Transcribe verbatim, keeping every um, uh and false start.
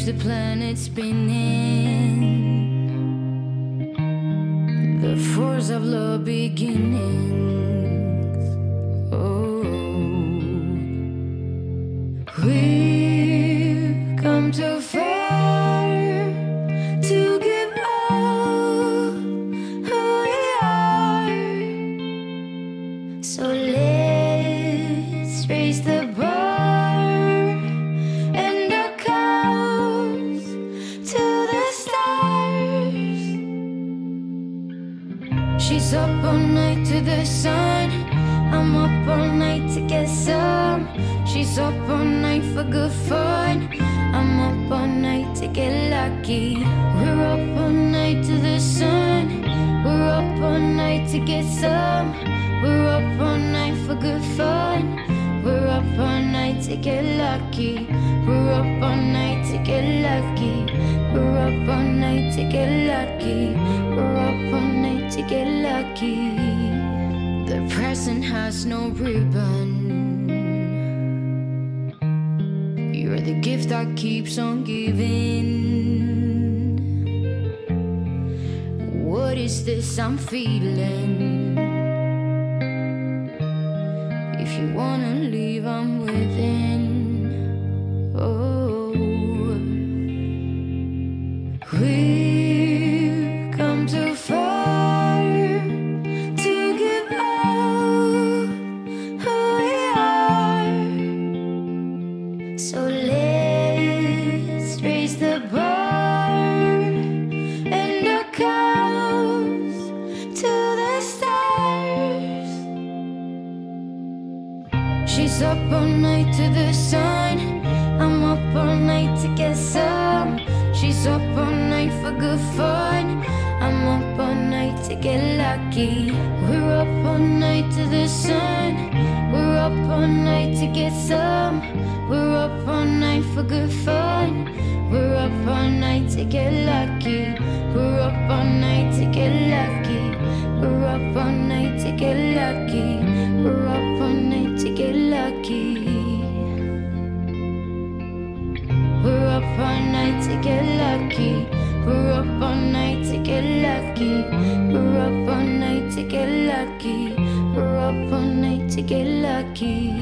the planet spinning. The force of love beginnings. Oh, we've come too far to give up who we are. So let's raise the bar and our cows to the stars. She's up all night to the sun. I'm up all night to get some. She's up all night for good fun. I'm up all night to get lucky. We're up all night to the sun. We're up all night to get some. We're up all night for good fun. We're up all night to get lucky. We're up all night to get lucky. We're up all night to get lucky. We're up all night to get lucky. The present has no ribbon. You're the gift that keeps on giving. What is this I'm feeling? If you wanna leave, I'm within. Oh, we've come too far to give up who we are. So let's raise the bar and our cows to the stars. She's up all night to the sun. I'm up all night to get some. She's up all night for good fun. I'm up all night to get lucky. We're up all night to the sun. We're up all night to get some. We're up all night for good fun. We're up all night to get lucky. We're up all night to get lucky. We're up all night to get lucky. We're up all night to get lucky. We're up all night to get lucky. We're up all night to get lucky. We're up all night to get lucky. We're up all night to get lucky.